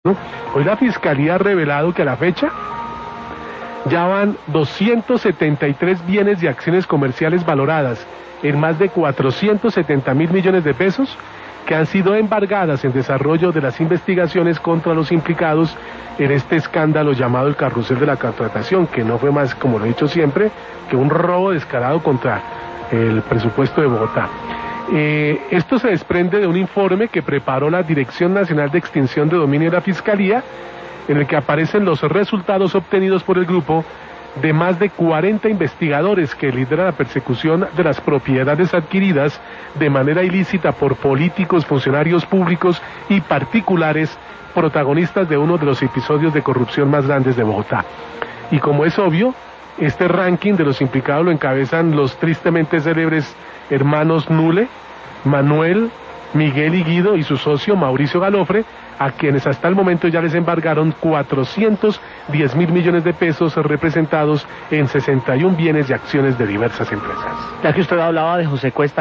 Hoy la Fiscalía ha revelado que a la fecha ya van 273 bienes y acciones comerciales valoradas en más de 470.000 millones de pesos que han sido embargadas en desarrollo de las investigaciones contra los implicados en este escándalo llamado el carrusel de la contratación, que no fue más, como lo he dicho siempre, que un robo descarado contra el presupuesto de Bogotá. Esto se desprende de un informe que preparó la Dirección Nacional de Extinción de Dominio de la Fiscalía, en el que aparecen los resultados obtenidos por el grupo de más de 40 investigadores que lideran la persecución de las propiedades adquiridas de manera ilícita por políticos, funcionarios públicos y particulares protagonistas de uno de los episodios de corrupción más grandes de Bogotá. Y como es obvio, este ranking de los implicados lo encabezan los tristemente célebres hermanos Nule, Manuel, Miguel y Guido y su socio Mauricio Galofre, a quienes hasta el momento ya les embargaron 410.000 millones de pesos representados en 61 bienes y acciones de diversas empresas. Ya que usted hablaba de José Cuesta,